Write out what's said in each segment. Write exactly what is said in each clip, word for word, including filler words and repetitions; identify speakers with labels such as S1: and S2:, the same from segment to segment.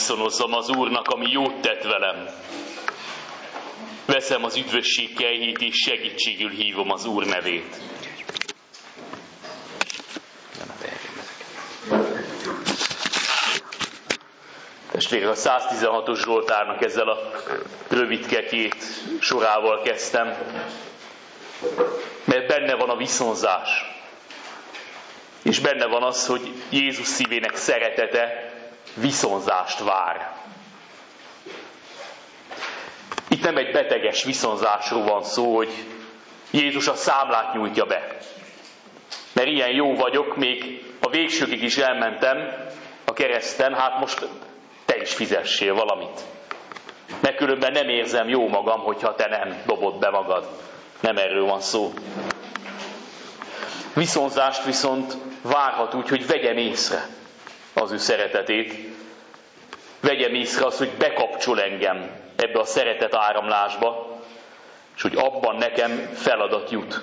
S1: viszonozzam az Úrnak, ami jót tett velem. Veszem az üdvösség kejhét, és segítségül hívom az Úr nevét. Testvérek, a száztizenhatos Zsoltárnak ezzel a rövidke két sorával kezdtem, mert benne van a viszonzás. És benne van az, hogy Jézus szívének szeretete viszonzást vár. Itt nem egy beteges viszonzásról van szó, hogy Jézus a számlát nyújtja be. Mert ilyen jó vagyok, még a végsőkig is elmentem a kereszten, hát most te is fizessél valamit. Mert különben nem érzem jó magam, hogyha te nem dobod be magad. Nem erről van szó. Viszonzást viszont várhat úgy, hogy vegyem észre az ő szeretetét. Vegyem észre azt, hogy bekapcsol engem ebbe a szeretet áramlásba, és hogy abban nekem feladat jut.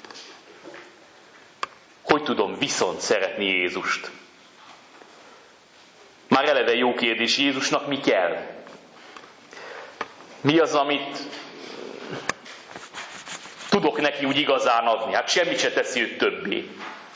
S1: Hogy tudom viszont szeretni Jézust? Már eleve jó kérdés, Jézusnak mi kell? Mi az, amit tudok neki úgy igazán adni? Hát semmit se teszi őt többé.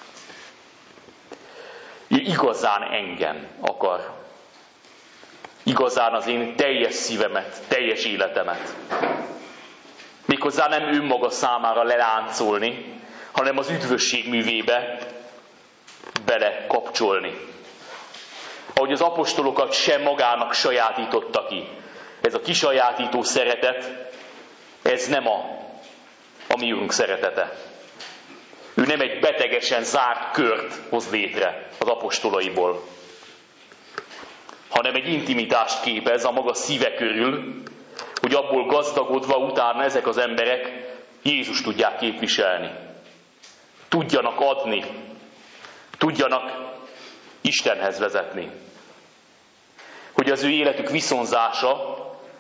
S1: Ő igazán engem akar. Igazán az én teljes szívemet, teljes életemet. Méghozzá nem önmaga számára leláncolni, hanem az üdvösség művébe bele kapcsolni. Ahogy az apostolokat sem magának sajátította ki. Ez a kisajátító szeretet, ez nem a, a mi Úrunk szeretete. Ő nem egy betegesen zárt kört hoz létre az apostolaiból, hanem egy intimitást képez a maga szíve körül, hogy abból gazdagodva utána ezek az emberek Jézust tudják képviselni. Tudjanak adni, tudjanak Istenhez vezetni. Hogy az ő életük viszonzása,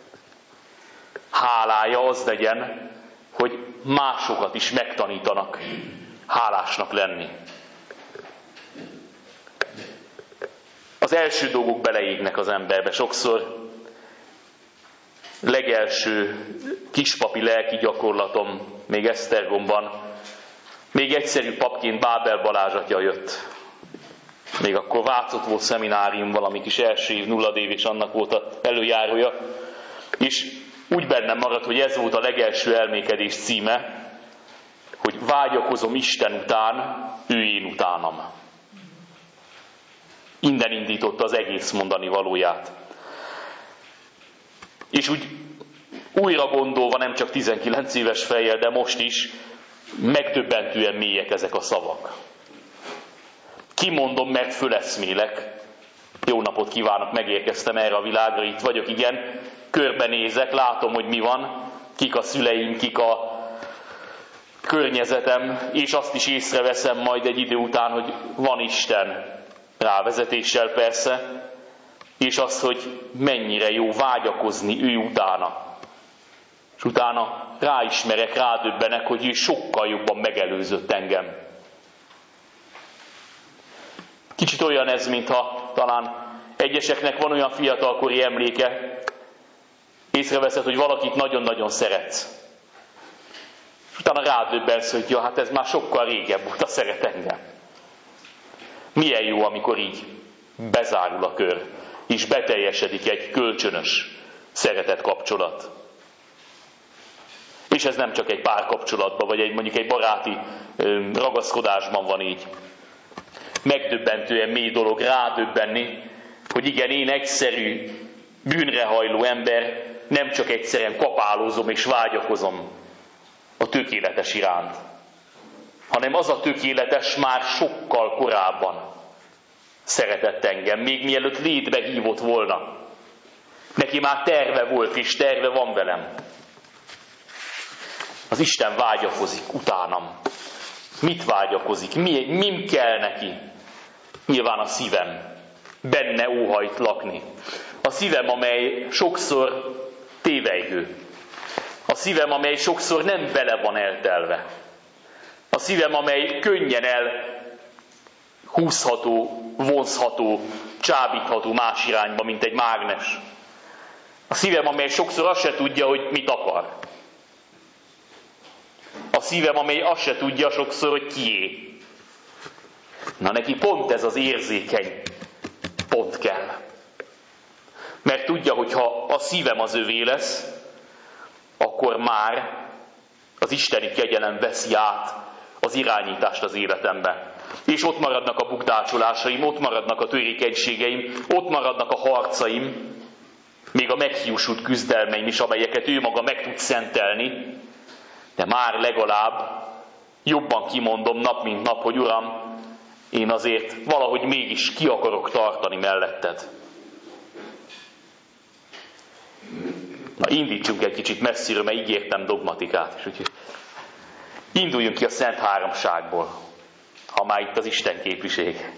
S1: hálája az legyen, hogy másokat is megtanítanak hálásnak lenni. Az első dolgok beleégnek az emberbe. Sokszor legelső kispapi lelki gyakorlatom még Esztergomban, még egyszerű papként Bábel Balázs atya jött. Még akkor Vácott volt szeminárium, valami kis első év, nulladév, és annak volt az előjárója. És úgy bennem maradt, hogy ez volt a legelső elmékedés címe, hogy vágyakozom Isten után, ő én utánam. Innen indította az egész mondani valóját. És úgy újra gondolva, nem csak tizenkilenc éves fejjel, de most is, megdöbbentően mélyek ezek a szavak. Kimondom, mert föleszmélek. Jó napot kívánok, megérkeztem erre a világra, itt vagyok, igen. Körbenézek, látom, hogy mi van, kik a szüleim, kik a környezetem, és azt is észreveszem majd egy idő után, hogy van Isten, rávezetéssel persze, és az, hogy mennyire jó vágyakozni ő utána. És utána ráismerek, rádöbbenek, hogy ő sokkal jobban megelőzött engem. Kicsit olyan ez, mintha talán egyeseknek van olyan fiatalkori emléke, észreveszed, hogy valakit nagyon-nagyon szeretsz. És utána rádöbbensz, hogy ja, hát ez már sokkal régebb óta szeret engem. Milyen jó, amikor így bezárul a kör, és beteljesedik egy kölcsönös szeretet kapcsolat. És ez nem csak egy párkapcsolatban, vagy egy, mondjuk egy baráti ragaszkodásban van így. Megdöbbentően mély dolog rádöbbenni, hogy igen, én egyszerű, bűnrehajló ember, nem csak egyszerűen kapálózom és vágyakozom a tökéletes iránt, hanem az a tökéletes már sokkal korábban szeretett engem, még mielőtt létbe hívott volna. Neki már terve volt, és terve van velem. Az Isten vágyakozik utánam. Mit vágyakozik? Mi, mim kell neki? Nyilván a szívem. Benne óhajt lakni. A szívem, amely sokszor tévejgő. A szívem, amely sokszor nem vele van eltelve. A szívem, amely könnyen el húzható, vonzható, csábítható más irányba, mint egy mágnes. A szívem, amely sokszor azt se tudja, hogy mit akar. A szívem, amely azt se tudja sokszor, hogy kié. Na neki pont ez az érzékeny pont kell. Mert tudja, hogy ha a szívem az övé lesz, akkor már az isteni kegyelem veszi át az irányítást az életembe. És ott maradnak a bukdácsolásaim, ott maradnak a törékenységeim, ott maradnak a harcaim, még a meghiúsult küzdelmeim is, amelyeket ő maga meg tud szentelni, de már legalább jobban kimondom nap mint nap, hogy Uram, én azért valahogy mégis ki akarok tartani melletted. Na, indítsunk egy kicsit messziről, mert ígértem dogmatikát is. Úgyhogy induljunk ki a Szent Háromságból, ha már itt az Isten képviség.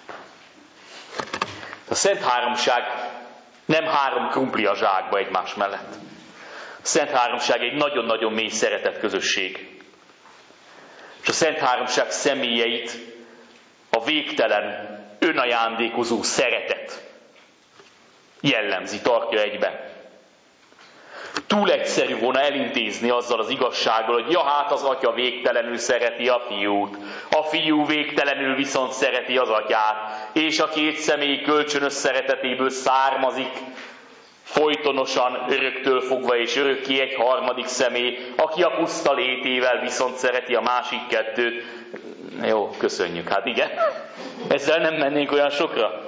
S1: A Szent Háromság nem három krumpli a zsákba egymás mellett. A Szent Háromság egy nagyon-nagyon mély szeretet közösség. És a Szent Háromság személyeit a végtelen, önajándékozó szeretet jellemzi, tartja egybe. Túl egyszerű volna elintézni azzal az igazsággal, hogy ja, hát az atya végtelenül szereti a fiút, a fiú végtelenül viszont szereti az atyát, és a két személy kölcsönös szeretetéből származik folytonosan, öröktől fogva és örökké egy harmadik személy, aki a puszta létével viszont szereti a másik kettőt. Jó, köszönjük, hát igen. Ezzel nem mennénk olyan sokra.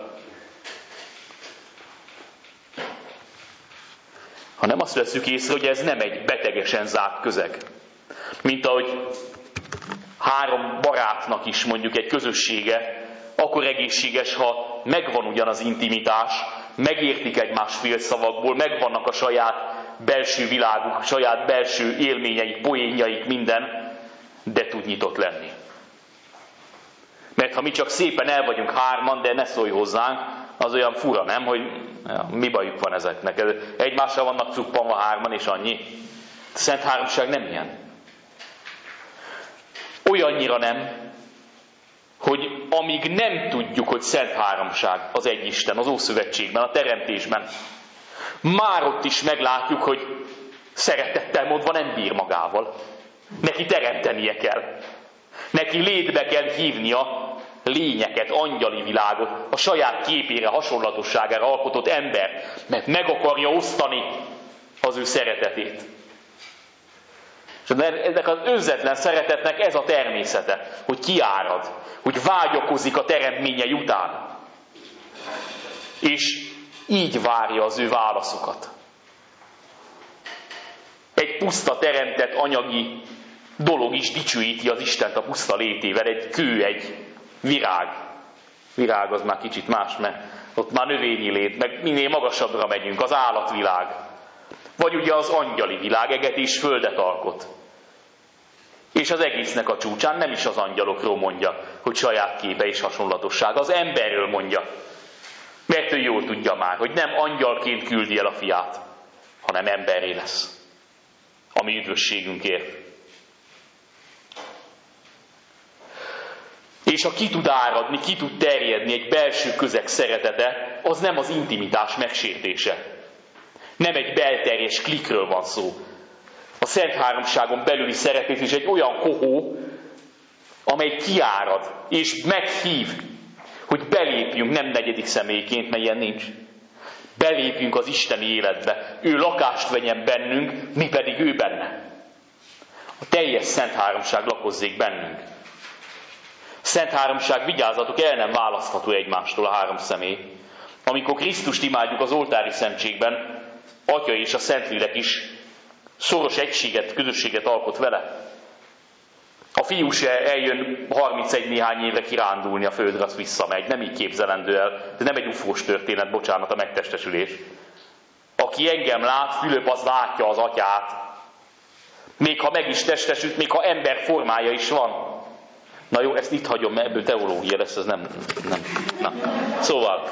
S1: Ha nem azt veszük észre, hogy ez nem egy betegesen zárt közeg. Mint ahogy három barátnak is mondjuk egy közössége, akkor egészséges, ha megvan ugyan az intimitás, megértik egymás félszavakból, megvannak a saját belső világuk, saját belső élményeik, poénjaik, minden, de tud nyitott lenni. Mert ha mi csak szépen el vagyunk hárman, de ne szólj hozzánk, az olyan fura, nem? Hogy ja, mi bajuk van ezeknek? Egymással vannak cuppanva hárman, és annyi. A Szent Háromság nem ilyen. Olyannyira nem, hogy amíg nem tudjuk, hogy Szent Háromság az egy Isten, az Ószövetségben, a teremtésben, már ott is meglátjuk, hogy szeretettel mondva nem bír magával. Neki teremtenie kell. Neki létbe kell hívnia lényeket, angyali világot, a saját képére, hasonlatosságára alkotott ember, mert meg akarja osztani az ő szeretetét. És ennek az önzetlen szeretetnek ez a természete, hogy kiárad, hogy vágyakozik a teremtményei után. És így várja az ő válaszokat. Egy puszta teremtett anyagi dolog is dicsőíti az Istent a puszta létével, egy kő, egy virág. Virág az már kicsit más, mert ott már növényi lét, meg minél magasabbra megyünk, az állatvilág. Vagy ugye az angyali világ, eget és földet alkot. És az egésznek a csúcsán nem is az angyalokról mondja, hogy saját képe és hasonlatosság, az emberről mondja. Mert ő jól tudja már, hogy nem angyalként küldi el a fiát, hanem emberré lesz, ami üdvösségünkért. És ha ki tud áradni, ki tud terjedni egy belső közeg szeretete, az nem az intimitás megsértése. Nem egy belterjes klikről van szó. A Szent Háromságon belüli szeretet is egy olyan kohó, amely kiárad és meghív, hogy belépjünk, nem negyedik személyként, mert ilyen nincs. Belépjünk az isteni életbe. Ő lakást vegyen bennünk, mi pedig ő benne. A teljes Szent Háromság lakozzék bennünk. A Szent Háromság, vigyázzatok, el nem választható egymástól a három személy. Amikor Krisztust imádjuk az oltári szentségben, Atya és a Szentlélek is szoros egységet, közösséget alkot vele. A fiú se eljön harmincegy néhány évre kirándulni a földre, az visszamegy. Nem így képzelendő el, de nem egy ufós történet, bocsánat, a megtestesülés. Aki engem lát, Fülöp, az látja az Atyát. Még ha meg is testesült, még ha ember formája is van. Na jó, ezt itt hagyom, mert ebből teológia lesz, ez nem... nem, nem. Szóval,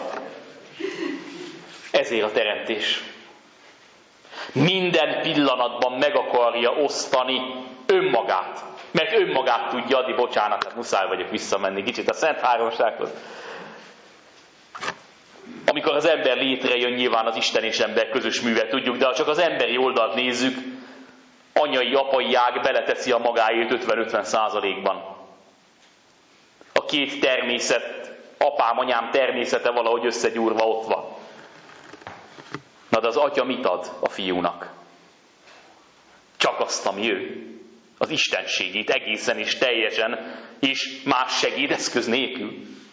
S1: ezért a teremtés. Minden pillanatban meg akarja osztani önmagát Mert önmagát tudja adni, bocsánat, hát muszáj vagyok visszamenni kicsit a Szent Háromsághoz. Amikor az ember létrejön, nyilván az Isten és ember közös műve tudjuk, de ha csak az emberi oldalt nézzük, anyai, apai ág beleteszi a magáét ötven-ötven százalékban. A két természet, apám, anyám természete valahogy összegyúrva ott van. Na de az atya mit ad a fiúnak? Csak azt, ami ő. Az istenségét egészen és teljesen, és más segédeszköz nélkül.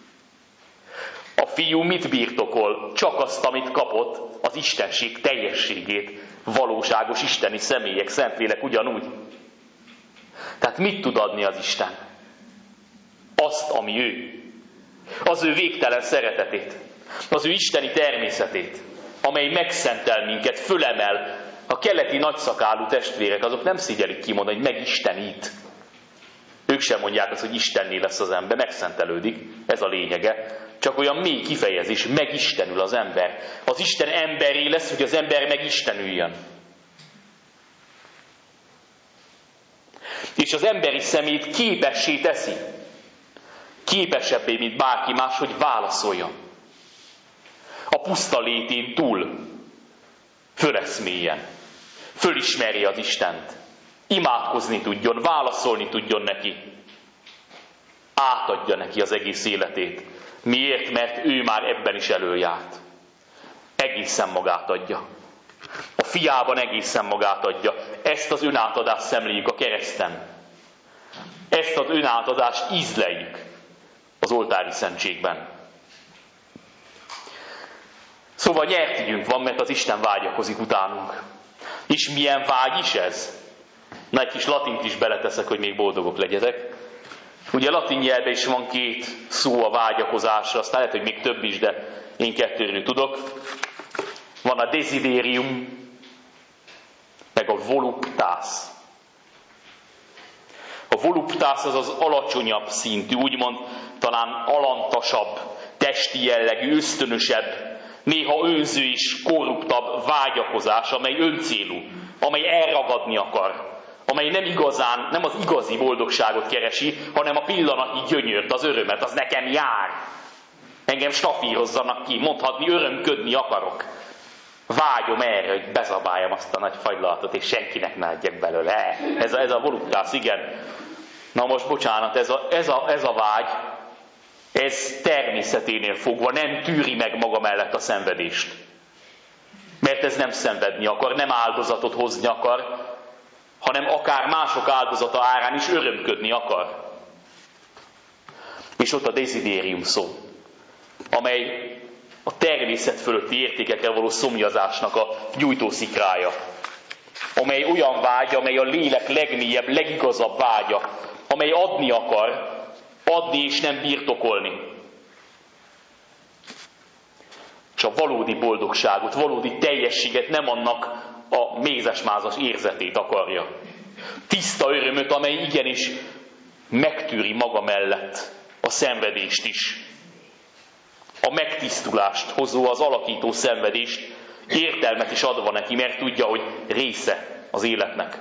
S1: A fiú mit birtokol? Csak azt, amit kapott, az istenség teljességét. Valóságos isteni személyek, Szentlélek ugyanúgy. Tehát mit tud adni az Isten? Azt, ami ő. Az ő végtelen szeretetét. Az ő isteni természetét, amely megszentel minket, fölemel. A keleti nagyszakálú testvérek, azok nem szigyelik kimondani, hogy megistenít. Ők sem mondják azt, hogy istenné lesz az ember, megszentelődik. Ez a lényege. Csak olyan mély kifejezés, megistenül az ember. Az Isten emberé lesz, hogy az ember megistenüljön. És az emberi szemét képessé teszi. Képesebbé, mint bárki más, hogy válaszoljon. A puszta létén túl föleszméljen. Fölismerje az Istent. Imádkozni tudjon, válaszolni tudjon neki. Átadja neki az egész életét. Miért? Mert ő már ebben is előjárt. Egészen magát adja. A fiában egészen magát adja. Ezt az önátadást szemléljük a kereszten. Ezt az önátadást ízleljük az oltári szentségben. Szóval nyertügyünk van, mert az Isten vágyakozik utánunk. És milyen vágy is ez? Na, egy kis latint is beleteszek, hogy még boldogok legyetek. Ugye latin nyelvben is van két szó a vágyakozásra, aztán lehet, hogy még több is, de én kettőről tudok. Van a desiderium, meg a voluptas. A voluptas az az alacsonyabb szintű, úgymond talán alantasabb, testi jellegű, ösztönösebb, néha önző és korruptabb vágyakozás, amely öncélú, amely elragadni akar, amely nem igazán, nem az igazi boldogságot keresi, hanem a pillanatnyi gyönyört, az örömet, az nekem jár. Engem stafírozzanak ki, mondhatni, örömködni akarok. Vágyom erre, hogy bezabáljam azt a nagy fagylalatot, és senkinek ne adjak belőle. Ez a, ez a voluptas, igen. Na most bocsánat, ez a, ez, a, ez a vágy, ez természeténél fogva nem tűri meg maga mellett a szenvedést. Mert ez nem szenvedni akar, nem áldozatot hozni akar, hanem akár mások áldozata árán is örömködni akar. És ott a desiderium szó, amely a természet fölötti értékekre való szomjazásnak a gyújtószikrája, amely olyan vágya, amely a lélek legmélyebb, legigazabb vágya, amely adni akar, adni és nem birtokolni. És a valódi boldogságot, valódi teljességet, nem annak a mézesmázas érzetét akarja. Tiszta örömöt, amely igenis megtűri maga mellett a szenvedést is. A megtisztulást hozó, az alakító szenvedést, értelmet is adva neki, mert tudja, hogy része az életnek.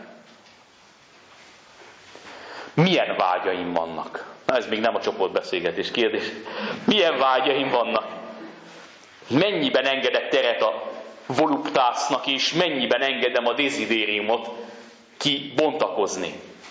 S1: Milyen vágyaim vannak? Na, ez még nem a csoportbeszélgetés kérdés. Milyen vágyaim vannak? Mennyiben engedek teret a voluptásnak, és mennyiben engedem a desideriumot kibontakozni?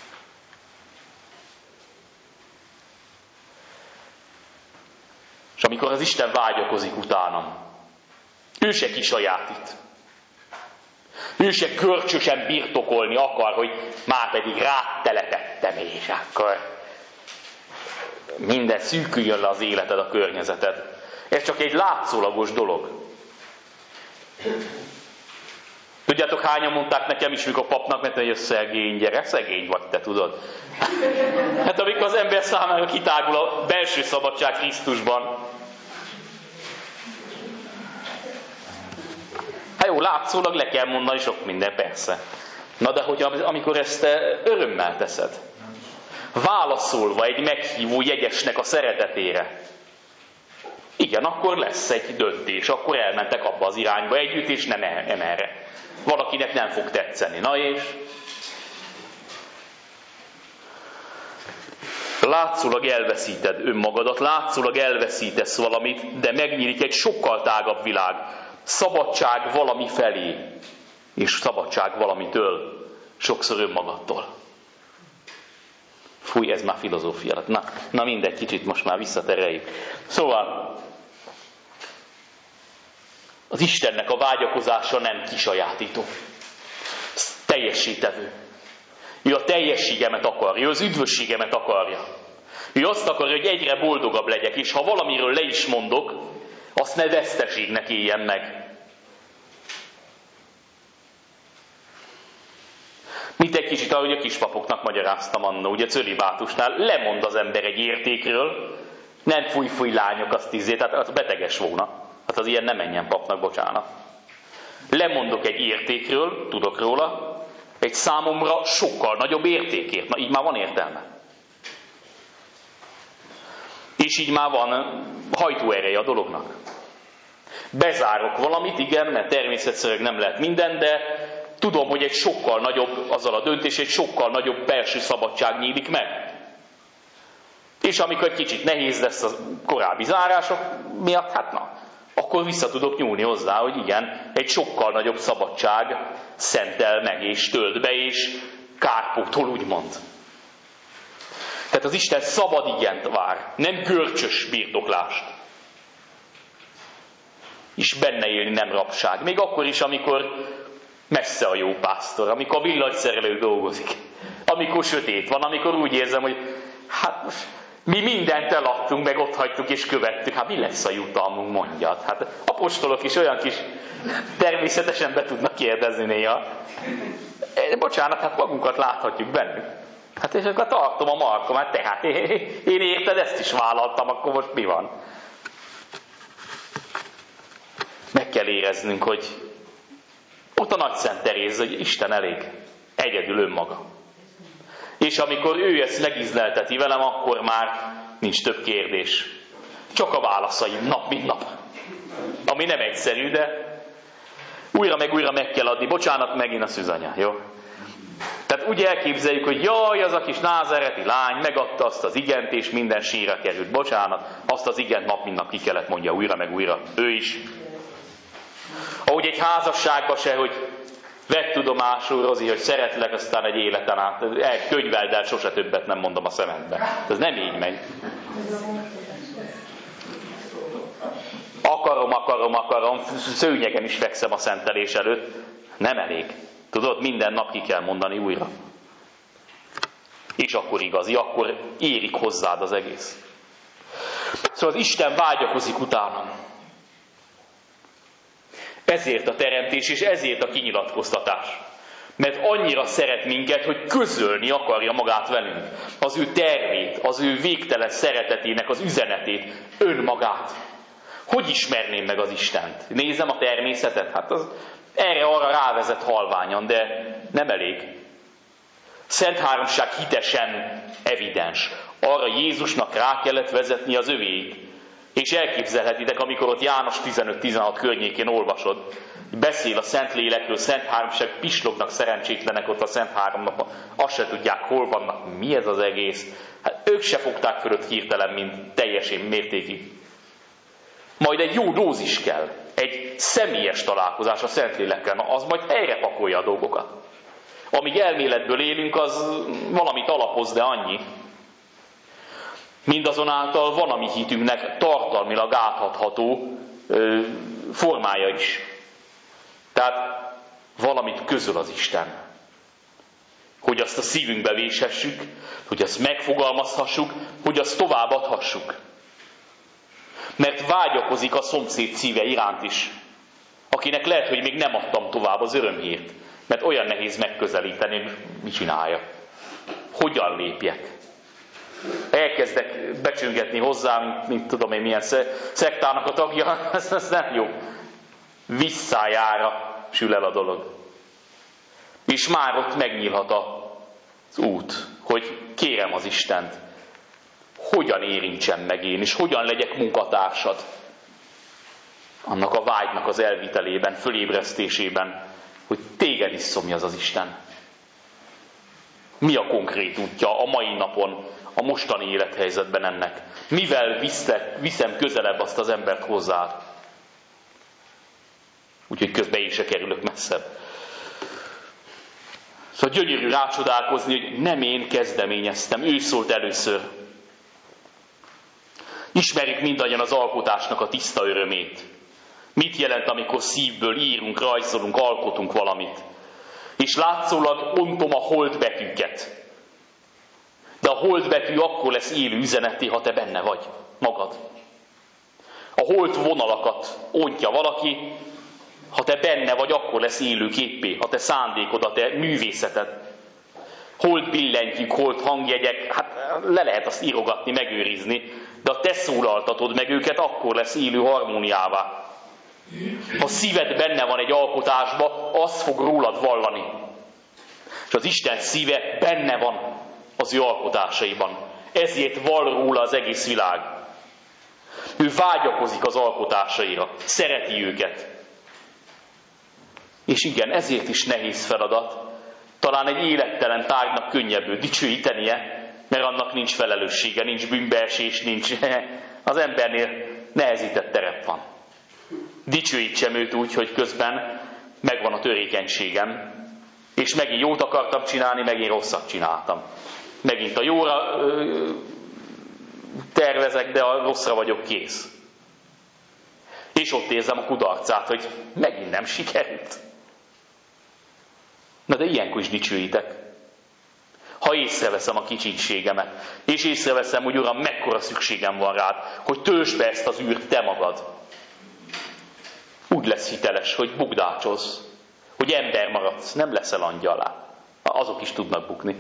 S1: És amikor az Isten vágyakozik utánam, ő se kisajátít. Ő se görcsösen birtokolni akar, hogy már pedig rád teletettem, és akkor minden szűküljön le az életed, a környezeted. Ez csak egy látszólagos dolog. Tudjátok, hányan mondták nekem is, mikor a papnak, mert hogy szegény gyerek, szegény vagy, te tudod. Hát amikor az ember számára kitágul a belső szabadság Krisztusban. Hát jó, látszólag le kell mondani sok minden, persze. Na de hogy amikor ezt te örömmel teszed, válaszolva egy meghívó jegyesnek a szeretetére, igen, akkor lesz egy döntés, akkor elmentek abba az irányba együtt, és nem, nem erre. Valakinek nem fog tetszeni. Na és? látszólag elveszíted önmagadat, látszólag elveszítesz valamit, de megnyílik egy sokkal tágabb világ. Szabadság valami felé, és szabadság valamitől, sokszor önmagadtól. Fúj, ez már filozófia lett. Na, na mindegy, kicsit most már visszatereljük. Szóval, az Istennek a vágyakozása nem kisajátító. Teljesítevő. Ő a teljességemet akarja, ő az üdvösségemet akarja. Ő azt akarja, hogy egyre boldogabb legyek, és ha valamiről le is mondok, azt ne veszteségnek éljen meg. Mint egy kicsit, ahogy a kispapoknak magyaráztam annó, ugye cölibátusnál, lemond az ember egy értékről, nem fúj-fúj lányok, azt tízzé, tehát az beteges volna. Hát az ilyen nem menjen papnak, bocsánat. Lemondok egy értékről, tudok róla, egy számomra sokkal nagyobb értékért. Na, így már van értelme. És így már van hajtóereje a dolognak. Bezárok valamit, igen, mert természetszerűen nem lehet minden, de tudom, hogy egy sokkal nagyobb, azzal a döntés, egy sokkal nagyobb belső szabadság nyílik meg. És amikor egy kicsit nehéz lesz a korábbi zárások miatt, hát na, akkor vissza tudok nyúlni hozzá, hogy igen, egy sokkal nagyobb szabadság szentel meg, és tölt be, és kárpótol, úgymond. Tehát az Isten szabad igent vár, nem görcsös birtoklást. És benne élni nem rabság. Még akkor is, amikor messze a jó pásztor, amikor a villanyszerelő dolgozik, amikor sötét van, amikor úgy érzem, hogy hát most mi mindent eladtunk, meg ott hagytuk és követtük, hát mi lesz a jutalmunk, mondjad. Hát apostolok is olyan kis természetesen be tudnak kérdezni néha. Bocsánat, hát magunkat láthatjuk bennük. Hát és akkor tartom a markom, hát tehát én érted, ezt is vállaltam, akkor most mi van? Meg kell éreznünk, hogy ott a Nagy Szent Teréz, hogy Isten elég, egyedül önmaga. És amikor ő ezt megízlelteti velem, akkor már nincs több kérdés. Csak a válaszaim nap, mint nap. Ami nem egyszerű, de újra meg újra meg kell adni. Bocsánat, megint a szűzanya, jó? Tehát úgy elképzeljük, hogy jaj, az a kis názáreti lány megadta azt az igent, és minden sírra került. Bocsánat, azt az igent nap, mint nap ki kellett mondja újra meg újra. Ő is. Ahogy egy házasságban se, hogy vedd tudomásul, Rozi, hogy szeretlek, aztán egy életen át. Könyveld el, sose többet nem mondom a szemedbe. Ez nem így megy. Akarom, akarom, akarom, szőnyegen is fekszem a szentelés előtt. Nem elég. Tudod, minden nap ki kell mondani újra. És akkor igazi, akkor érik hozzád az egész. Szóval az Isten vágyakozik utánam. Ezért a teremtés, és ezért a kinyilatkoztatás. Mert annyira szeret minket, hogy közölni akarja magát velünk. Az ő tervét, az ő végtelen szeretetének az üzenetét, önmagát. Hogy ismerném meg az Istent? Nézem a természetet? Hát az erre-arra rávezet halványan, de nem elég. Szent Háromság hitesen evidens. Arra Jézusnak rá kellett vezetni az övéit. És elképzelhetitek, amikor ott János tizenöt tizenhat környékén olvasod, beszél a Szentlélekről, Szent Háromság, pislognak szerencsétlenek ott a Szent Háromnapon, azt se tudják, hol vannak, mi ez az egész. Hát ők se fogták fölött hirtelen, mint teljesen mértékig. Majd egy jó dózis kell, egy személyes találkozás a Szentlélekkel, na az majd helyre pakolja a dolgokat. Amíg elméletből élünk, az valamit alapoz, de annyi. Mindazonáltal van a mi hitünknek tartalmilag áthatható ö, formája is. Tehát valamit közöl az Isten. Hogy azt a szívünkbe véshessük, hogy azt megfogalmazhassuk, hogy azt továbbadhassuk. Mert vágyakozik a szomszéd szíve iránt is, akinek lehet, hogy még nem adtam tovább az örömhírt, mert olyan nehéz megközelíteni, hogy mit csinálja. Hogyan lépjek? Elkezdek becsüngetni hozzá, mint, mint tudom én milyen szektának a tagja, ez, ez nem jó. Visszájára sül el a dolog. És már ott megnyílhat az út, hogy kérem az Istent, hogyan érintsem meg én, és hogyan legyek munkatársad annak a vágynak az elvitelében, fölébresztésében, hogy téged is szomjaz az Isten. Mi a konkrét útja a mai napon a mostani élethelyzetben ennek? Mivel viszlek, viszem közelebb azt az embert hozzád? Úgyhogy közben én se kerülök messzebb. Szóval gyönyörű rácsodálkozni, hogy nem én kezdeményeztem, ő szólt először. Ismerjük mindannyian az alkotásnak a tiszta örömét. Mit jelent, amikor szívből írunk, rajzolunk, alkotunk valamit? És látszólag ontom a holdbetűket. De a holdbetű akkor lesz élő üzeneti, ha te benne vagy, magad. A holt vonalakat ontja valaki, ha te benne vagy, akkor lesz élő képpé, ha te szándékod, a te művészeted. Holt billentyűk, holt hangjegyek, hát le lehet azt írogatni, megőrizni, de ha te szólaltatod meg őket, akkor lesz élő harmóniává. Ha szíved benne van egy alkotásba, az fog rólad vallani. És az Isten szíve benne van az ő alkotásaiban. Ezért vall róla az egész világ. Ő vágyakozik az alkotásaira, szereti őket. És igen, ezért is nehéz feladat. Talán egy élettelen tárgynak könnyebb őt dicsőítenie, mert annak nincs felelőssége, nincs bűnbeesés, nincs. Az embernél nehezített terep van. Dicsőítsem őt úgy, hogy közben megvan a törékenységem, és megint jót akartam csinálni, megint rosszat csináltam. Megint a jóra ö, tervezek, de a rosszra vagyok kész. És ott érzem a kudarcát, hogy megint nem sikerült. Na de ilyenkor is dicsőítek. Ha észreveszem a kicsinségemet, és észreveszem, hogy Uram, mekkora szükségem van rád, hogy töltsd be ezt az űrt te magad. Úgy lesz hiteles, hogy bukdácsolsz, hogy ember maradsz, nem leszel angyalá. Azok is tudnak bukni.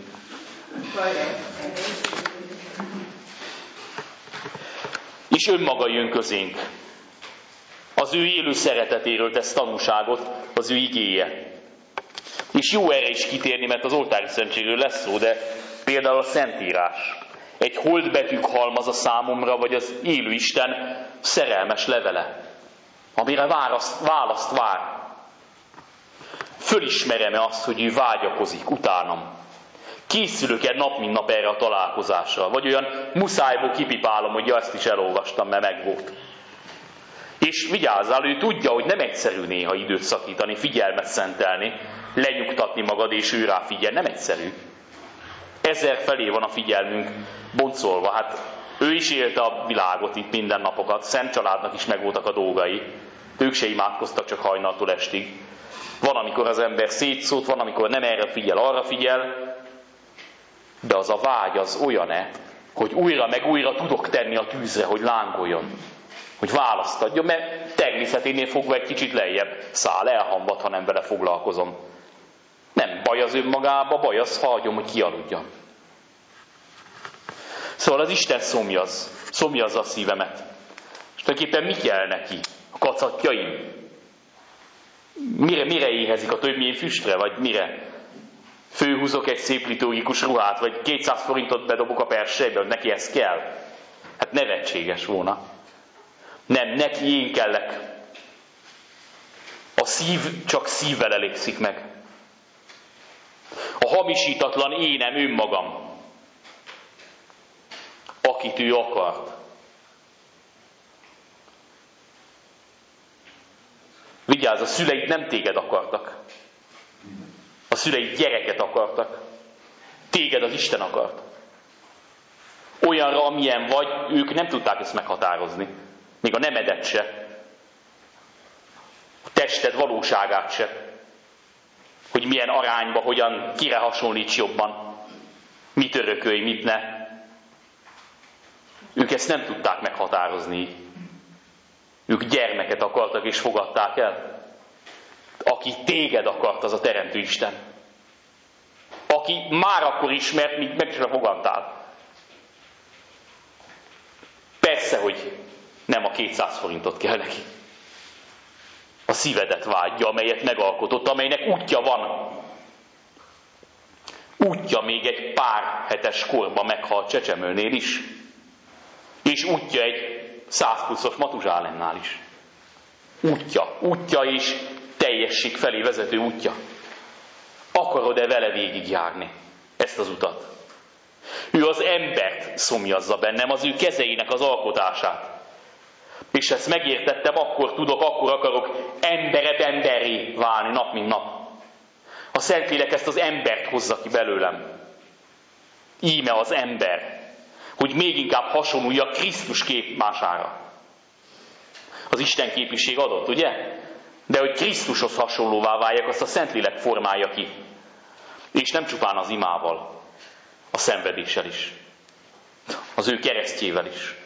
S1: És önmaga jön közénk. Az ő élő szeretetéről tesz tanúságot az ő igéje. És jó erre is kitérni, mert az oltári szentségről lesz szó, de például a Szentírás. Egy holdbetűk halmaza számomra, vagy az élő Isten szerelmes levele, amire választ, választ vár. Fölismerem-e azt, hogy ő vágyakozik utánam? Készülök-e nap mint nap erre a találkozásra? Vagy olyan muszájból kipipálom, hogy ja, ezt is elolvastam, mert megvolt. És vigyázzál, ő tudja, hogy nem egyszerű néha időt szakítani, figyelmet szentelni, lenyugtatni magad, és ő rá figyel. Nem egyszerű. Ezer felé van a figyelmünk boncolva. Hát ő is élte a világot itt mindennapokat. Szent családnak is megvoltak a dolgai. Ők se imádkoztak csak hajnaltól estig. Van, amikor az ember szétszólt, van, amikor nem erre figyel, arra figyel. De az a vágy az olyan-e, hogy újra meg újra tudok tenni a tűzre, hogy lángoljon. Hogy választ adjon, mert természeténél fogva egy kicsit lejjebb száll, elhamvad, ha nem vele foglalkozom. Nem baj az önmagába, baj az, ha hagyom, hogy kialudjon. Szóval az Isten szomjaz, szomjazza a szívemet. És tulajdonképpen mi kell neki? A kacatjaim? Mire, mire éhezik? A többnyén füstre? Vagy mire? Főhúzok egy szép liturgikus ruhát, vagy kétszáz forintot bedobok a persejbe, hogy neki ez kell? Hát nevetséges volna. Nem, neki én kellek. A szív csak szívvel elégszik meg. A hamisítatlan énem önmagam, akit ő akart. Vigyázz, a szüleid nem téged akartak. A szüleid gyereket akartak. Téged az Isten akart. Olyanra, amilyen vagy, ők nem tudták ezt meghatározni. Még a nemedet se. A tested valóságát se. Hogy milyen arányba, hogyan, kire hasonlíts jobban. Mit örökölj, mit ne. Ők ezt nem tudták meghatározni így. Ők gyermeket akartak és fogadták el. Aki téged akart, az a Teremtő Isten. Aki már akkor ismert, míg meg sem fogadtál. Persze, hogy nem a kétszáz forintot kell neki. A szívedet vágyja, amelyet megalkotott, amelynek útja van. Útja még egy pár hetes korban meghalt Csecsemőnél is. És útja egy száz pluszos Matuzsálennál is. Útja, útja és teljesség felé vezető útja. Akarod-e vele végigjárni ezt az utat? Ő az embert szomjazza bennem, az ő kezeinek az alkotását. És ezt megértettem, akkor tudok, akkor akarok emberebb emberré válni nap mint nap. A Szentlélek ezt az embert hozza ki belőlem. Íme az ember, hogy még inkább hasonluljak Krisztus képmására. Az Isten képiség adott, ugye? De hogy Krisztushoz hasonlóvá váljak, azt a Szentlélek formálja ki. És nem csupán az imával, a szenvedéssel is. Az ő keresztjével is.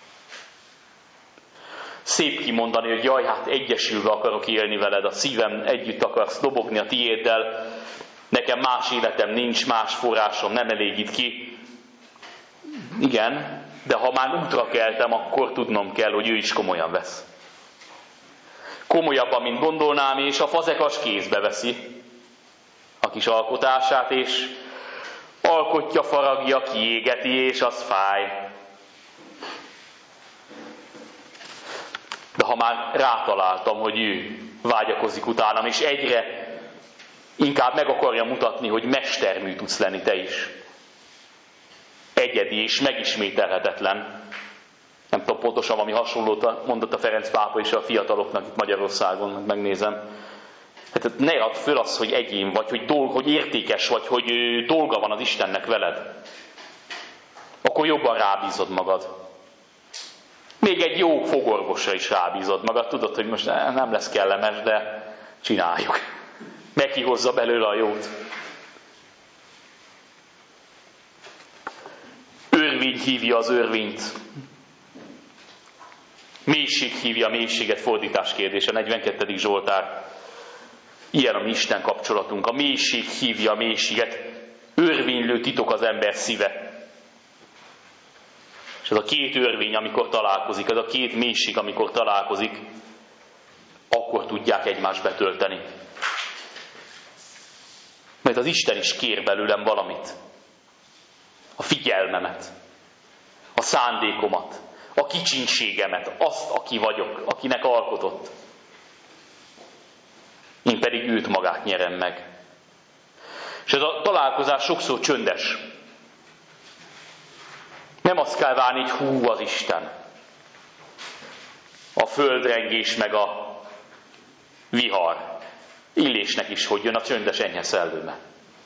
S1: Szép kimondani, hogy jaj, hát egyesülve akarok élni veled, a szívem együtt akarsz dobogni a tiéddel, nekem más életem nincs, más forrásom nem elégít ki. Igen, de ha már útra keltem, akkor tudnom kell, hogy ő is komolyan vesz. Komolyabban, mint gondolnám, és a fazekas kézbe veszi a kis alkotását, és alkotja, faragja, kiégeti, és az fáj. De ha már rátaláltam, hogy ő vágyakozik utánam, és egyre inkább meg akarja mutatni, hogy mestermű tudsz lenni te is. Egyedi és megismételhetetlen. Nem tudom pontosan, valami hasonlót mondott a Ferenc pápa is a fiataloknak itt Magyarországon, megnézem. Hát ne add föl azt, hogy egyén vagy, hogy, dolg, hogy értékes vagy, hogy dolga van az Istennek veled. Akkor jobban rábízod magad. Még egy jó fogorvosra is rábízod magad. Tudod, hogy most nem lesz kellemes, de csináljuk. Neki hozza belőle a jót. Örvény hívja az örvényt. Mélység hívja a mélységet, fordítás kérdése, negyvenkettedik Zsoltár. Ilyen a mi Isten kapcsolatunk. A mélység hívja a mélységet. Örvénylő titok az ember szíve. És ez a két örvény, amikor találkozik, ez a két mélység, amikor találkozik, akkor tudják egymást betölteni. Mert az Isten is kér belőlem valamit. A figyelmemet, a szándékomat, a kicsinségemet, azt, aki vagyok, akinek alkotott. Én pedig őt magát nyerem meg. És ez a találkozás sokszor csöndes. Nem azt kell várni, hogy hú, az Isten. A földrengés meg a vihar. Illésnek is, hogy jön a csöndes enyhe szellőme.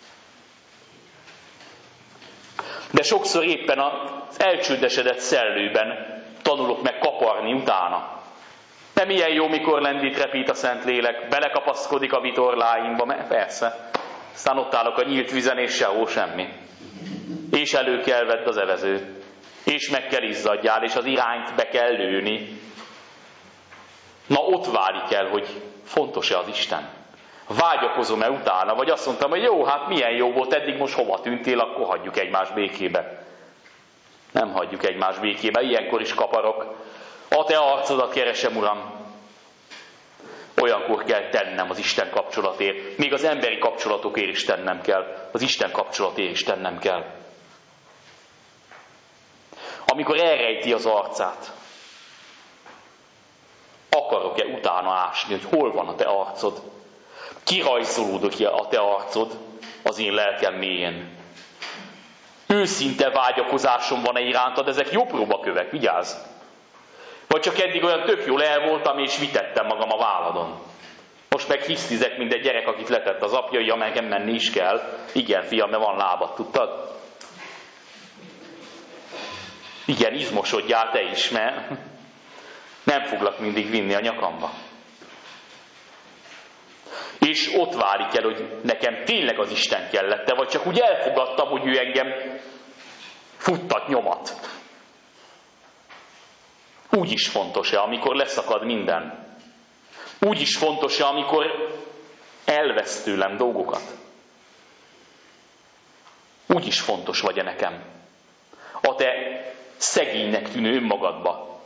S1: De sokszor éppen az elcsöndesedett szellőben tanulok meg kaparni utána. Nem ilyen jó, mikor lendít, repít a Szentlélek, belekapaszkodik a vitorláimba, mert persze. Aztán ott állok a nyílt vizen, és sehol semmi. És elő kell vedd az evezőt. És meg kell izzadjál, és az irányt be kell lőni. Na ott válik el, hogy fontos-e az Isten. Vágyakozom-e utána, vagy azt mondtam, hogy jó, hát milyen jó volt, eddig most hova tűntél, akkor hagyjuk egymás békébe. Nem hagyjuk egymás békébe, ilyenkor is kaparok. A te arcodat keresem, Uram. Olyankor kell tennem az Isten kapcsolatért. Még az emberi kapcsolatokért is tennem kell. Az Isten kapcsolatért is tennem kell. Amikor elrejti az arcát, akarok-e utána ásni, hogy hol van a te arcod? Kirajzolódik a te arcod az én lelkem mélyén? Őszinte vágyakozásom van-e irántad? Ezek jó próbakövek, vigyázz! Vagy csak eddig olyan tök jól el voltam, és vitettem magam a válladon. Most meg hisztizek, mint egy gyerek, akit letett az apja, hogy amelyen menni is kell. Igen, fiam, mert van lábad, tudtad? Igen, izmosodjál te is, mert nem foglak mindig vinni a nyakamba. És ott válik el, hogy nekem tényleg az Isten kellett, vagy csak úgy elfogadtam, hogy ő engem futtat, nyomat. Úgy is fontos-e, amikor leszakad minden? Úgy is fontos-e, amikor elvesz tőlem dolgokat? Úgy is fontos vagy-e nekem? A te szegénynek tűnő önmagadba.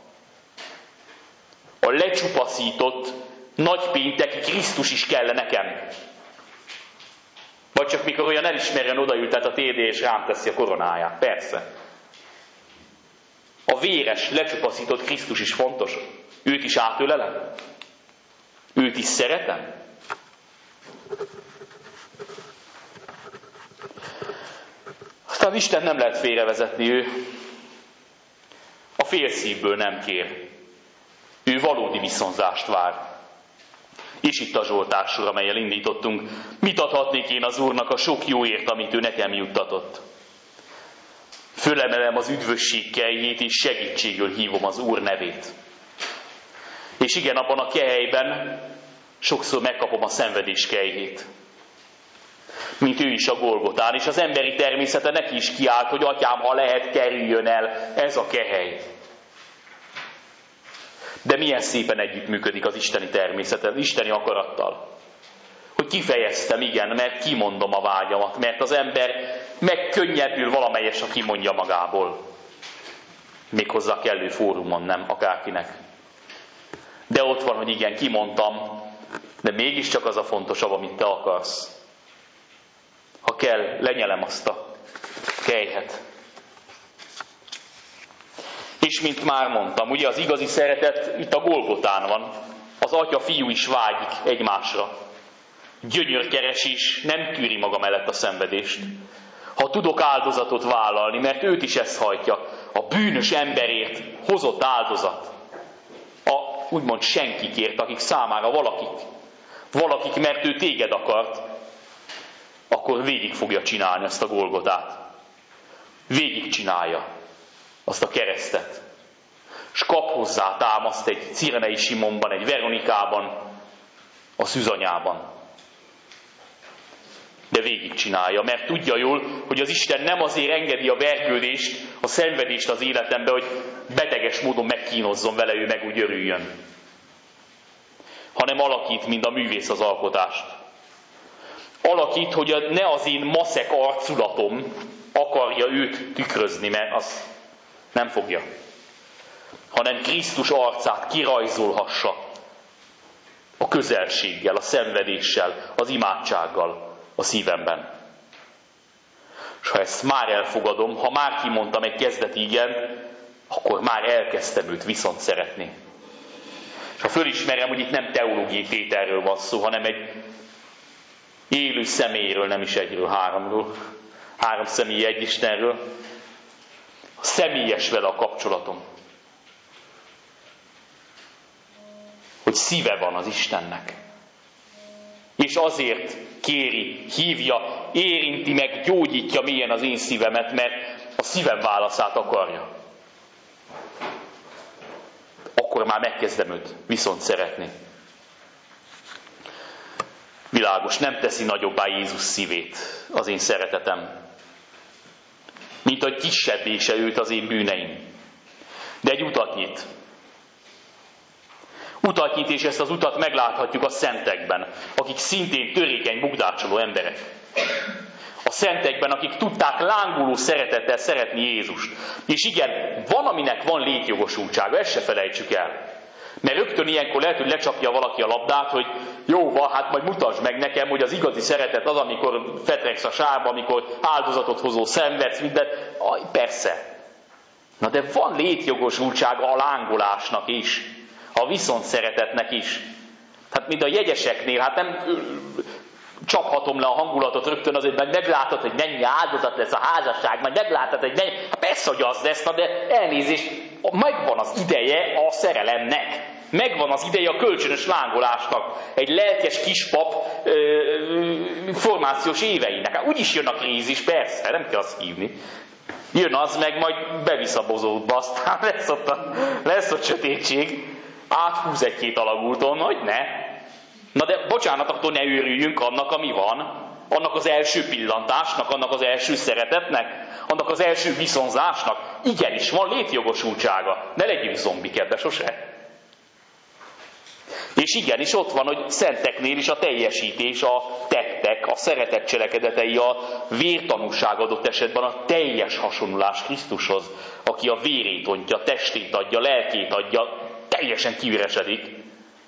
S1: A lecsupaszított, nagypénteki Krisztus is kell nekem. Vagy csak mikor olyan elismerjen odaültet a té dé és rám teszi a koronáját. Persze. A véres, lecsupaszított Krisztus is fontos. Őt is átölelem? Őt is szeretem? Aztán Tehát Isten nem lehet félrevezetni, ő a félszívből nem kér. Ő valódi viszonzást vár. És itt a Zsoltársor, amellyel indítottunk. Mit adhatnék én az Úrnak a sok jóért, amit ő nekem juttatott? Fölemelem az üdvösség kejhét, és segítségül hívom az Úr nevét. És igen, abban a kehelyben sokszor megkapom a szenvedés kejhét. Mint ő is a Golgotán, és az emberi természete neki is kiállt, hogy atyám, ha lehet, kerüljön el ez a kehely. De milyen szépen együttműködik az isteni természete, az isteni akarattal. Hogy kifejeztem, igen, mert kimondom a vágyamat, mert az ember megkönnyebbül valamelyes, ha kimondja magából. Méghozzá kellő fórumon, nem akárkinek. De ott van, hogy igen, kimondtam, de mégiscsak az a fontosabb, amit te akarsz. Ha kell, lenyelem azt a kelyhet. És mint már mondtam, ugye az igazi szeretet itt a Golgotán van. Az atya-fiú is vágyik egymásra. Gyönyörkeresés nem tűri maga mellett a szenvedést. Ha tudok áldozatot vállalni, mert őt is ezt hajtja, a bűnös emberért hozott áldozat. A úgymond senkikért, akik számára valakik. Valakik, mert ő téged akart, akkor végig fogja csinálni azt a Golgotát. Végig csinálja azt a keresztet. És kap hozzá támaszt egy Cirenei Simonban, egy Veronikában, a szűzanyában. De végig csinálja, mert tudja jól, hogy az Isten nem azért engedi a vergődést, a szenvedést az életembe, hogy beteges módon megkínozzon vele, ő meg úgy örüljön. Hanem alakít, mint a művész az alkotást. Alakít, hogy ne az én maszek arculatom akarja őt tükrözni, mert az nem fogja. Hanem Krisztus arcát kirajzolhassa a közelséggel, a szenvedéssel, az imádsággal a szívemben. És ha ezt már elfogadom, ha már kimondtam egy kezdeti igen, akkor már elkezdtem őt viszont szeretni. És ha fölismerem, hogy itt nem teológiai tételről van szó, hanem egy élő személyről, nem is egyről, háromról, három személyi egy Istenről, személyes vele a kapcsolatom. Hogy szíve van az Istennek. És azért kéri, hívja, érinti meg, gyógyítja mélyen az én szívemet, mert a szívem válaszát akarja. Akkor már megkezdem őt viszont szeretni. Világos, nem teszi nagyobbá Jézus szívét az én szeretetem, mint hogy kisebbé se őt az én bűneim. De egy utat nyit. Utat nyit, és ezt az utat megláthatjuk a szentekben, akik szintén törékeny, bukdácsoló emberek. A szentekben, akik tudták lángoló szeretettel szeretni Jézust. És igen, van, aminek van létjogosultsága, ezt se felejtsük el. Mert rögtön ilyenkor lehet, hogy lecsapja valaki a labdát, hogy jó van, hát majd mutasd meg nekem, hogy az igazi szeretet az, amikor fetregsz a sárba, amikor áldozatot hozó szenvedsz, mindent. Aj, persze. Na de van létjogosultsága a lángolásnak is, a viszont szeretetnek is. Hát mint a jegyeseknél, hát nem csaphatom le a hangulatot rögtön azért, mert meglátod, hogy mennyi áldozat lesz a házasság, majd meglátod, hogy mennyi... Hát persze, hogy az lesz, de elnézést, megvan az ideje a szerelemnek. Megvan az ideje a kölcsönös lángolásnak. Egy lelkes kispap ö, ö, formációs éveinek. Hát úgyis jön a krízis, persze, nem kell azt hívni. Jön az, meg majd bevisz a bozótba, aztán lesz ott, a, lesz ott sötétség. Áthúz egy-két alagúton, hogy ne. Na de bocsánat, attól ne őrüljünk annak, ami van. Annak az első pillantásnak, annak az első szeretetnek, annak az első viszonzásnak. Igenis, van létjogosultsága. Ne legyünk zombik ebbe sose. És igenis ott van, hogy szenteknél is a teljesítés, a tettek, a szeretet cselekedetei, a vértanúság adott esetben a teljes hasonlulás Krisztushoz, aki a vérét ontja, testét adja, lelkét adja, teljesen kiüresedik.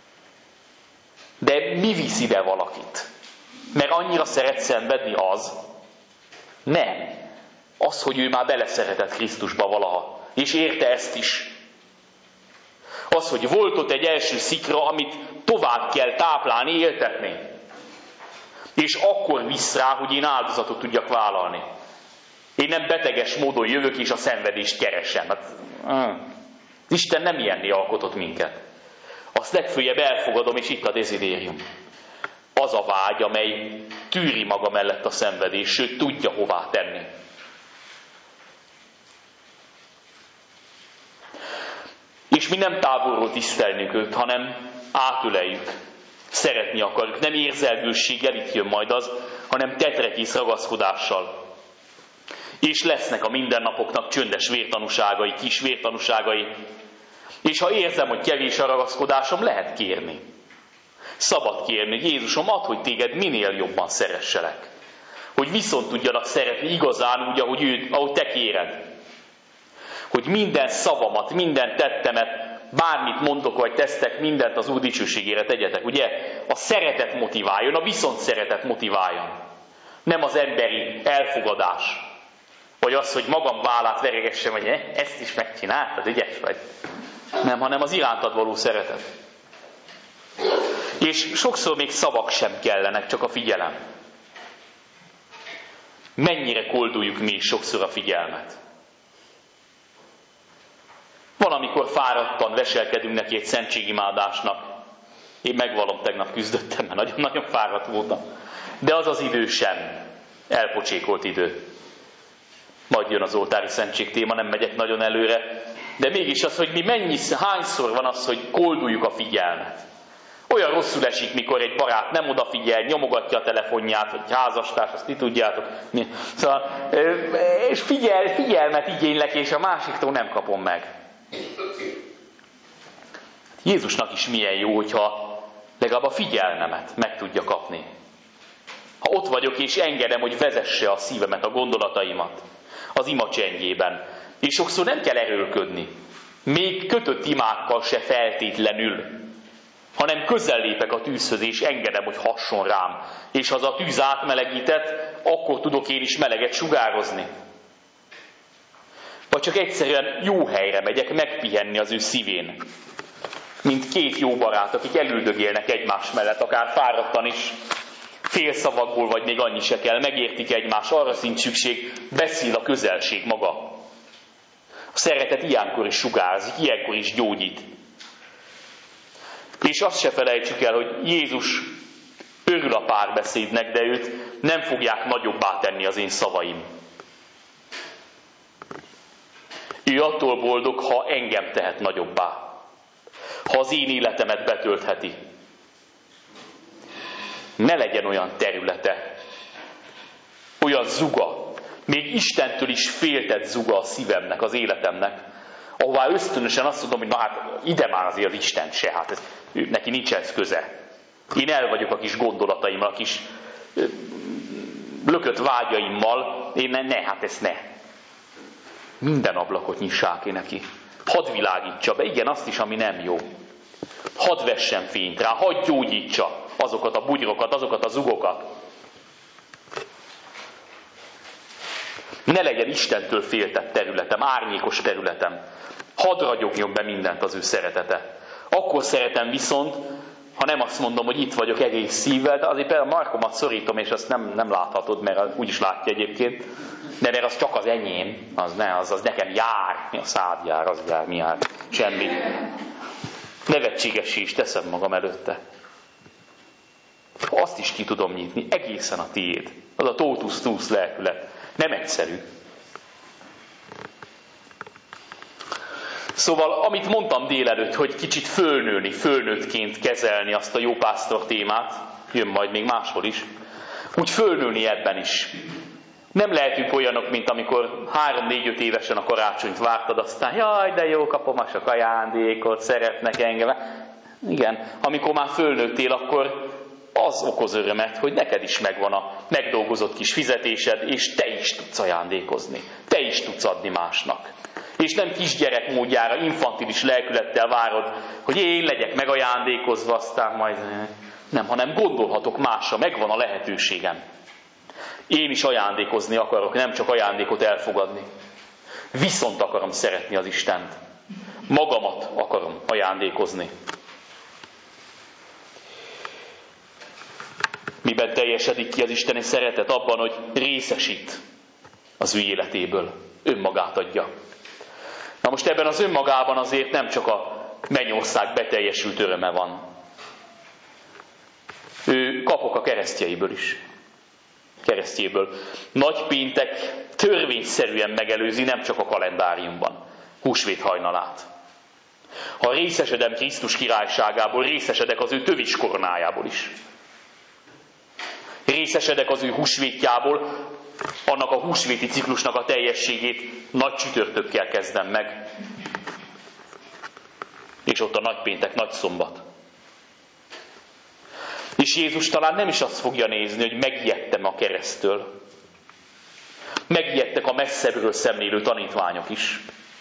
S1: De mi visz ide valakit? Mert annyira szeret szenvedni az? Nem. Az, hogy ő már beleszeretett Krisztusba valaha. És érte ezt is. Az, hogy volt ott egy első szikra, amit tovább kell táplálni, éltetni. És akkor visz rá, hogy én áldozatot tudjak vállalni. Én nem beteges módon jövök és a szenvedést keresem. Hát, Isten nem ilyenné alkotott minket. Azt legfőjebb elfogadom, és itt a dezidérium. Az a vágy, amely tűri maga mellett a szenvedést, sőt tudja hová tenni. És mi nem távolról tisztelnünk őt, hanem átüleljük. Szeretni akarjuk. Nem érzelgősséggel, itt jön majd az, hanem tetrekész ragaszkodással. És lesznek a mindennapoknak csöndes vértanúságai, kis vértanúságai. És ha érzem, hogy kevés a ragaszkodásom, lehet kérni. Szabad kérni, Jézusom, add, hogy téged minél jobban szeresselek. Hogy viszont tudjanak szeretni igazán úgy, ahogy, ő, ahogy te kéred. Hogy minden szavamat, minden tettemet, bármit mondok vagy tesztek, mindent az Úr dicsőségére tegyetek. Ugye? A szeretet motiváljon, a viszont szeretet motiváljon. Nem az emberi elfogadás. Vagy az, hogy magam vállát veregessem, hogy ezt is megcsináltad, ügyes vagy. Nem, hanem az irántad való szeretet. És sokszor még szavak sem kellenek, csak a figyelem. Mennyire kolduljuk mi is sokszor a figyelmet. Valamikor fáradtan veselkedünk neki egy szentségimádásnak. Én megvallom, tegnap küzdöttem, mert nagyon-nagyon fáradt voltam. De az az idő sem elpocsékolt idő. Majd jön az oltári szentség téma, nem megyek nagyon előre. De mégis az, hogy mi mennyi, hányszor van az, hogy kolduljuk a figyelmet. Olyan rosszul esik, mikor egy barát nem odafigyel, nyomogatja a telefonját, vagy házastárs, azt ti tudjátok. Szóval, és figyel, figyelmet igénylek, és a másiktól nem kapom meg. Jézusnak is milyen jó, hogyha legalább a figyelmemet meg tudja kapni. Ha ott vagyok, és engedem, hogy vezesse a szívemet, a gondolataimat az ima csendjében. És sokszor nem kell erőlködni. Még kötött imákkal se feltétlenül. Hanem közel lépek a tűzhöz, és engedem, hogy hasson rám. És ha az a tűz átmelegített, akkor tudok én is meleget sugározni. Vagy csak egyszerűen jó helyre megyek megpihenni az ő szívén. Mint két jó barát, akik elüldögélnek egymás mellett, akár fáradtan is, fél szavakból, vagy még annyi se kell, megértik egymást, arra sincs szükség, beszél a közelség maga. A szeretet ilyenkor is sugárzik, ilyenkor is gyógyít. És azt se felejtsük el, hogy Jézus örül a párbeszédnek, de őt nem fogják nagyobbá tenni az én szavaim. Ő attól boldog, ha engem tehet nagyobbá. Ha az én életemet betöltheti. Ne legyen olyan területe, olyan zuga, még Istentől is féltett zuga a szívemnek, az életemnek, ahová ösztönösen azt mondom, hogy na hát ide már azért az Isten se, hát ez, neki nincs ez köze. Én el vagyok a kis gondolataimmal, a kis lökött vágyaimmal, én ne, ne, hát ezt ne. Minden ablakot nyissák én neki. Hadd világítsa be, igen, azt is, ami nem jó. Hadd vessen fényt rá, hadd gyógyítsa azokat a bugyrokat, azokat a zugokat. Ne legyen Istentől féltett területem, árnyékos területem. Hadd ragyogjon be mindent az ő szeretete. Akkor szeretem viszont, ha nem azt mondom, hogy itt vagyok egész szívvel, de azért például a markomat szorítom, és azt nem, nem láthatod, mert úgyis látja egyébként. De mert az csak az enyém, az ne, az, az nekem jár. Mi a szád jár, az jár, mi jár. Semmi. Nevetségessé is teszem magam előtte. Azt is ki tudom nyitni, egészen a tiéd. Az a tótusz túsz lelkület. Nem egyszerű. Szóval, amit mondtam délelőtt, hogy kicsit fölnőni, fölnőttként kezelni azt a jópásztor témát, jön majd még máshol is, úgy fölnőni ebben is. Nem lehetünk olyanok, mint amikor három-négy-öt évesen a karácsonyt vártad, aztán jaj, de jó, kapom a sok ajándékot, szeretnek engem. Igen, amikor már fölnőttél, akkor az okoz örömet, hogy neked is megvan a megdolgozott kis fizetésed, és te is tudsz ajándékozni. Te is tudsz adni másnak. És nem kisgyerek módjára, infantilis lelkülettel várod, hogy én legyek megajándékozva, aztán majd nem, hanem gondolhatok másra, megvan a lehetőségem. Én is ajándékozni akarok, nem csak ajándékot elfogadni. Viszont akarom szeretni az Istent. Magamat akarom ajándékozni. Miben teljesedik ki az isteni szeretet? Abban, hogy részesít. az ő életéből. Önmagát adja. Na most ebben az önmagában azért nem csak a mennyország beteljesült öröme van. Ő kapok a keresztjeiből is. Keresztjéből. Nagypéntek törvényszerűen megelőzi nem csak a kalendáriumban húsvét hajnalát. Ha részesedem Krisztus királyságából, részesedek az ő tövis koronájából is. Részesedek az ő húsvétjából, annak a húsvéti ciklusnak a teljességét nagy csütörtökkel kezdem meg. És ott a nagypéntek, nagyszombat. És Jézus talán nem is azt fogja nézni, hogy megijedtem a kereszttől. Megijedtek a messzebbről szemlélő tanítványok is.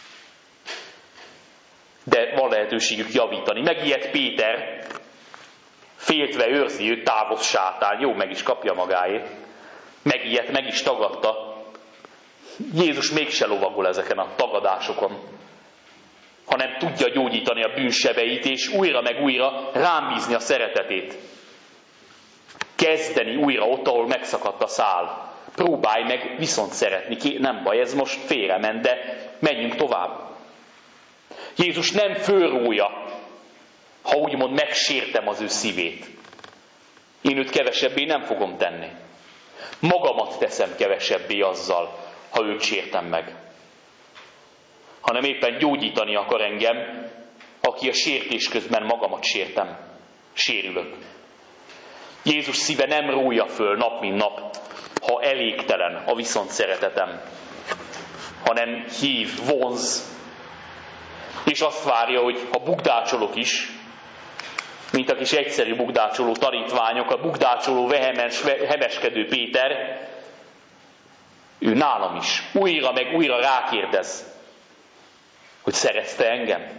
S1: De van lehetőségük javítani. Megijedt Péter, féltve őrzi őt, távos sátán, jó, meg is kapja magáét. Megijedt, meg is tagadta. Jézus mégse lovagol ezeken a tagadásokon, hanem tudja gyógyítani a bűnsebeit, és újra meg újra rám bízni a szeretetét. Kezdeni újra ott, ahol megszakadt a szál. Próbálj meg viszont szeretni. Nem baj, ez most félrement, de menjünk tovább. Jézus nem fölrója, ha úgymond megsértem az ő szívét. Én őt kevesebbé nem fogom tenni. Magamat teszem kevesebbé azzal, ha őt sértem meg. Hanem éppen gyógyítani akar engem, aki a sértés közben magamat sértem. Sérülök. Jézus szíve nem rója föl nap mint nap, ha elégtelen a viszont szeretetem, hanem hív, vonz, és azt várja, hogy ha bukdácsolok is, mint a kis egyszerű bukdácsoló tanítványok, a bukdácsoló vehemes, heveskedő Péter, ő nálam is újra meg újra rákérdez, hogy szeretsz-e engem?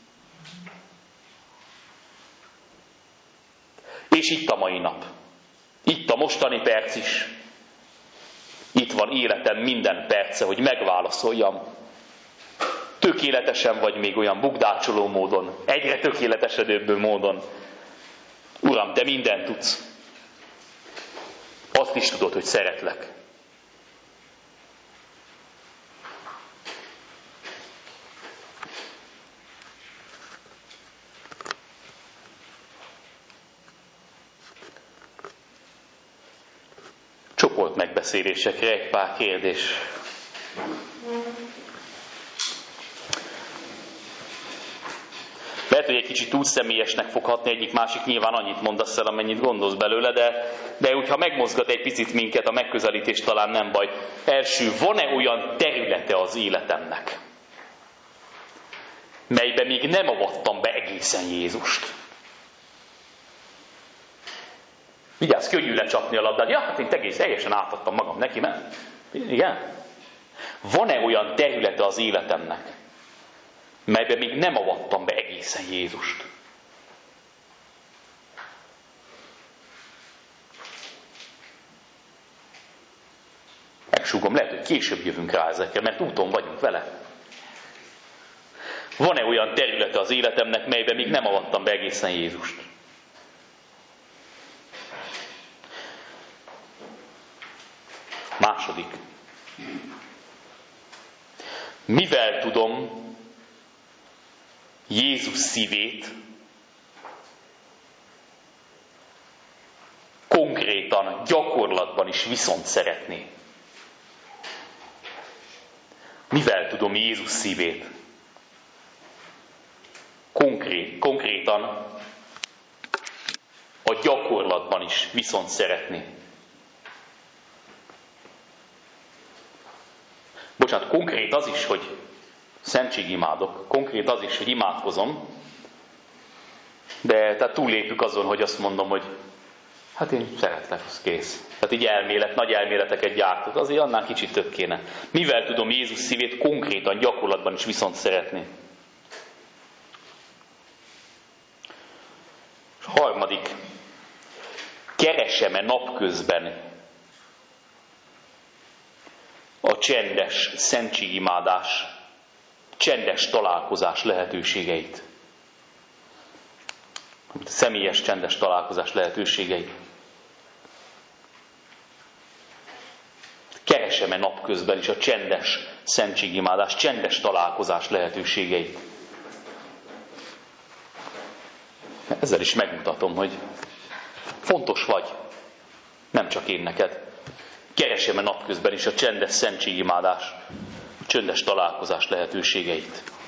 S1: És itt a mai nap. Itt a mostani perc is. Itt van életem minden perce, hogy megválaszoljam. Tökéletesen vagy még olyan bukdácsoló módon, egyre tökéletesedőbb módon. Uram, te mindent tudsz. Azt is tudod, hogy szeretlek. Csoport megbeszélésekre egy pár kérdés. Lehet, hogy egy kicsit túl személyesnek fog hatni, egyik-másik nyilván annyit mondasz el, amennyit gondolsz belőle, de, de hogyha megmozgat egy picit minket, a megközelítés talán nem baj. Első, van-e olyan területe az életemnek, melybe még nem avattam be egészen Jézust? Vigyázz, könnyű lecsapni a labdát. Ja, hát én egész teljesen átadtam magam neki, mert... Igen? Van-e olyan területe az életemnek, melyben még nem avattam be egészen Jézust? Megsúgom, lehet, hogy később jövünk rá ezekre, mert úton vagyunk vele. Van-e olyan területe az életemnek, melyben még nem avattam be egészen Jézust? Második. Mivel tudom Jézus szívét konkrétan, gyakorlatban is viszont szeretni? Mivel tudom Jézus szívét konkrét, konkrétan a gyakorlatban is viszont szeretni? Bocsánat, konkrét az is, hogy szentségimádok, konkrét az is, hogy imádkozom, de tehát túllépük azon, hogy azt mondom, hogy hát én szeretlek, az kész. Tehát így elmélet, nagy elméleteket gyártok, azért annál kicsit több kéne. Mivel tudom Jézus szívét konkrétan, gyakorlatban is viszont szeretni? És harmadik, keresem-e napközben a csendes szentségimádás, csendes találkozás lehetőségeit? A személyes csendes találkozás lehetőségeit. Keresem keresem-e napközben is a csendes szentségimádás, csendes találkozás lehetőségeit. Ezzel is megmutatom, hogy fontos vagy, nem csak én neked. Keresem-e napközben is a csendes szentségimádás, a csendes találkozás lehetőségeit.